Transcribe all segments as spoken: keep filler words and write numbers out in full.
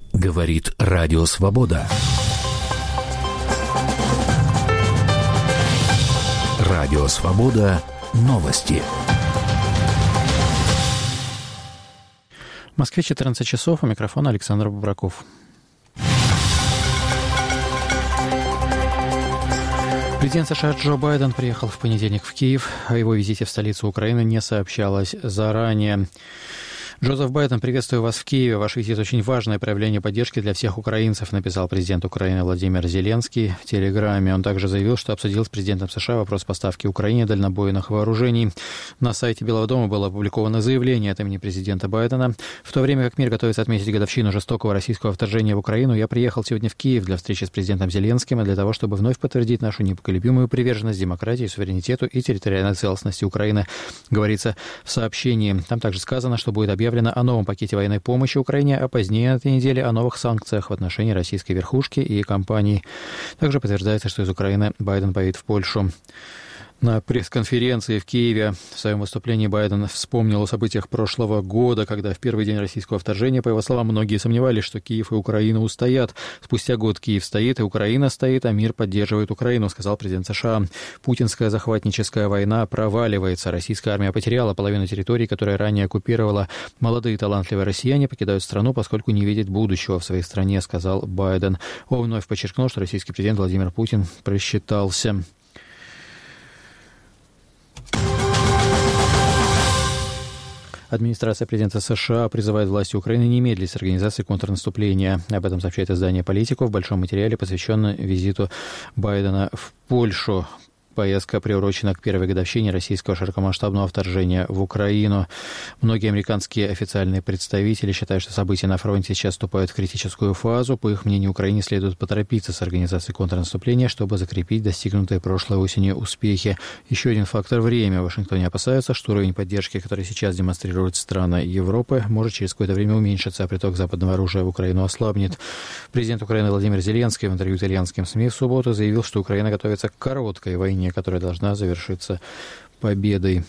Говорит Радио Свобода. Радио Свобода. Новости. В Москве четырнадцать часов, у микрофона Александр Бобраков. Президент США Джо Байден приехал в понедельник в Киев. О его визите в столицу Украины не сообщалось заранее. Джозеф Байден, приветствую вас в Киеве. Ваш визит – очень важное проявление поддержки для всех украинцев, написал президент Украины Владимир Зеленский в Телеграме. Он также заявил, что обсудил с президентом США вопрос поставки Украине дальнобойных вооружений. На сайте Белого дома было опубликовано заявление от имени президента Байдена. В то время как мир готовится отметить годовщину жестокого российского вторжения в Украину, я приехал сегодня в Киев для встречи с президентом Зеленским и для того, чтобы вновь подтвердить нашу непоколебимую приверженность демократии, суверенитету и территориальной целостности Украины, говорится в сообщении. Там также сказано, что будет объявлено о новом пакете военной помощи Украине, а позднее на этой неделе о новых санкциях в отношении российской верхушки и компаний. Также подтверждается, что из Украины Байден поедет в Польшу. На пресс-конференции в Киеве в своем выступлении Байден вспомнил о событиях прошлого года, когда в первый день российского вторжения, по его словам, многие сомневались, что Киев и Украина устоят. Спустя год Киев стоит, и Украина стоит, а мир поддерживает Украину, сказал президент США. Путинская захватническая война проваливается. Российская армия потеряла половину территорий, которые ранее оккупировала. Молодые талантливые россияне покидают страну, поскольку не видят будущего в своей стране, сказал Байден. Он вновь подчеркнул, что российский президент Владимир Путин просчитался. Администрация президента США призывает власти Украины не медлить с организацией контрнаступления. Об этом сообщает издание «Политико» в большом материале, посвященном визиту Байдена в Польшу. Поездка приурочена к первой годовщине российского широкомасштабного вторжения в Украину. Многие американские официальные представители считают, что события на фронте сейчас вступают в критическую фазу. По их мнению, Украине следует поторопиться с организацией контрнаступления, чтобы закрепить достигнутые прошлой осенью успехи. Еще один фактор – время. В Вашингтоне опасаются, что уровень поддержки, который сейчас демонстрируют страны Европы, может через какое-то время уменьшиться, а приток западного оружия в Украину ослабнет. Президент Украины Владимир Зеленский в интервью итальянским СМИ в субботу заявил, что Украина готовится к короткой войне, которая должна завершиться победой.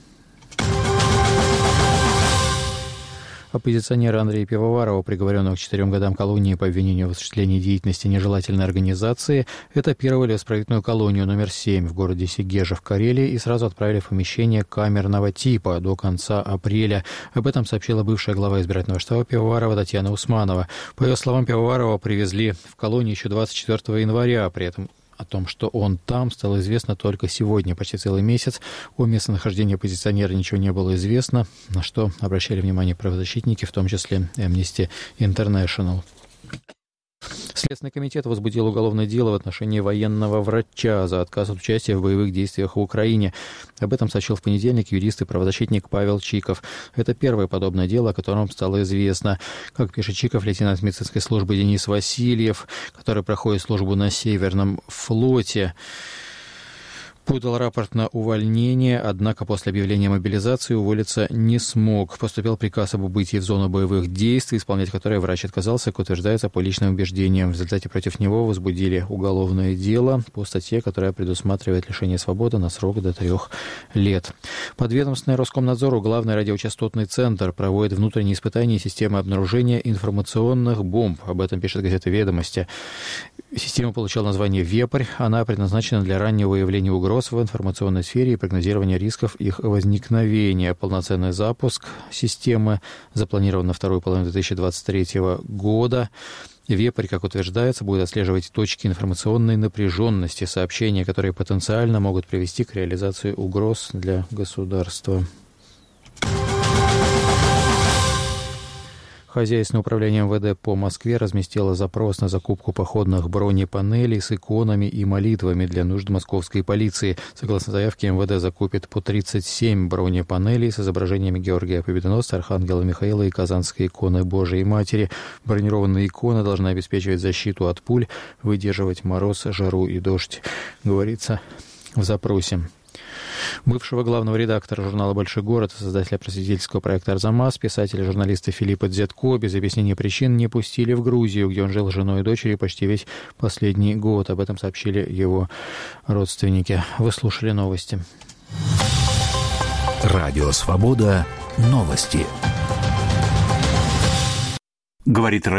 Оппозиционера Андрея Пивоварова, приговоренного к четырем годам колонии по обвинению в осуществлении деятельности нежелательной организации, этапировали в исправительную колонию номер семь в городе Сегежа в Карелии и сразу отправили в помещение камерного типа до конца апреля. Об этом сообщила бывшая глава избирательного штаба Пивоварова Татьяна Усманова. По ее словам, Пивоварова привезли в колонию еще двадцать четвёртого января, при этом о том, что он там, стало известно только сегодня, почти целый месяц. О местонахождении оппозиционера ничего не было известно, на что обращали внимание правозащитники, в том числе Amnesty International. Следственный комитет возбудил уголовное дело в отношении военного врача за отказ от участия в боевых действиях в Украине. Об этом сообщил в понедельник юрист и правозащитник Павел Чиков. Это первое подобное дело, о котором стало известно. Как пишет Чиков, лейтенант медицинской службы Денис Васильев, который проходит службу на Северном флоте, подал рапорт на увольнение, однако после объявления мобилизации уволиться не смог. Поступил приказ об убытии в зону боевых действий, исполнять которое врач отказался, как утверждается, по личным убеждениям. В результате против него возбудили уголовное дело по статье, которая предусматривает лишение свободы на срок до трех лет. Подведомственный Роскомнадзору Главный радиочастотный центр проводит внутренние испытания системы обнаружения информационных бомб. Об этом пишет газета «Ведомости». Система получила название «Вепрь». Она предназначена для раннего выявления угроз в информационной сфере и прогнозирования рисков их возникновения. Полноценный запуск системы запланирован на вторую половину две тысячи двадцать третьего года. «Вепрь», как утверждается, будет отслеживать точки информационной напряженности, сообщения, которые потенциально могут привести к реализации угроз для государства. Хозяйственное управление эм вэ дэ по Москве разместило запрос на закупку походных бронепанелей с иконами и молитвами для нужд московской полиции. Согласно заявке, эм вэ дэ закупит по тридцать семь бронепанелей с изображениями Георгия Победоносца, Архангела Михаила и Казанской иконы Божией Матери. Бронированная икона должна обеспечивать защиту от пуль, выдерживать мороз, жару и дождь, говорится в запросе. Бывшего главного редактора журнала «Большой город», создателя просветительского проекта «Арзамас», писателя и журналиста Филиппа Дзятко без объяснения причин не пустили в Грузию, где он жил с женой и дочерью почти весь последний год. Об этом сообщили его родственники. Вы слушали новости. Радио «Свобода». Новости. Говорит